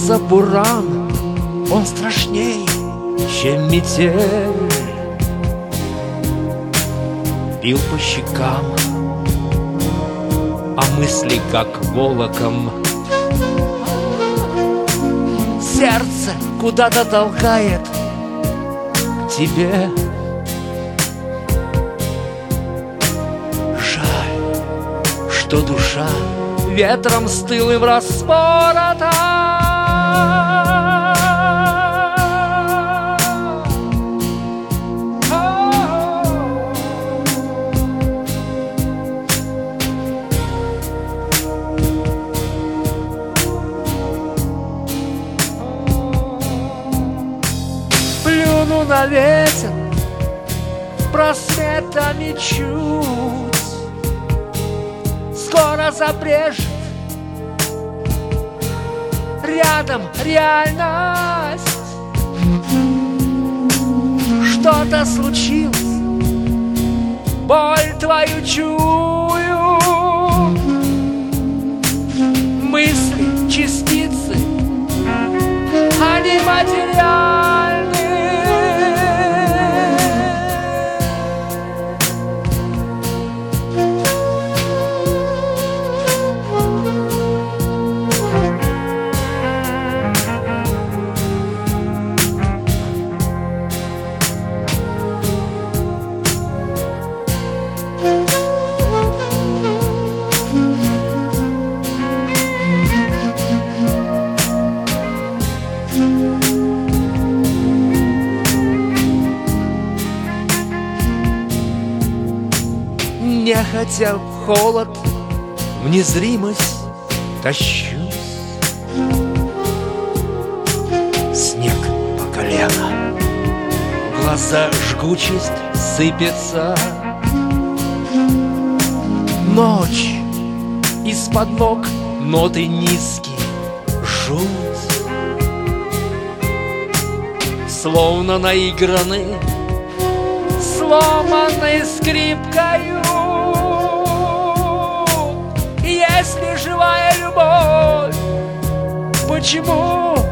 Гроза, буран, он страшней, чем метель. Бил по щекам, а мысли как волоком. Сердце куда-то толкает к тебе. Жаль, что душа ветром стылым распорота. Плюну на ветер просветами чуть, скоро забрежет рядом реальность. Что-то случилось, боль твою чую. Мысли, частицы, они материальны. Нехотя в холод, в незримость тащусь. Снег по колено, в глаза жгучесть сыпется. Ночь, из-под ног ноты низкие, жуть. Словно наиграны, сломанной скрипкою. Если живая любовь, почему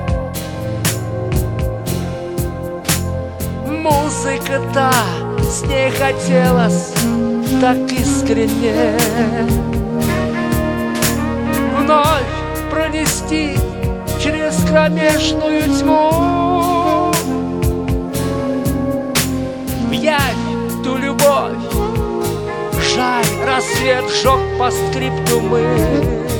музыка та, с ней хотелось так искренне вновь пронести через кромешную тьму в явь ту любовь. Жаль, рассвет сжег по скрипту мы.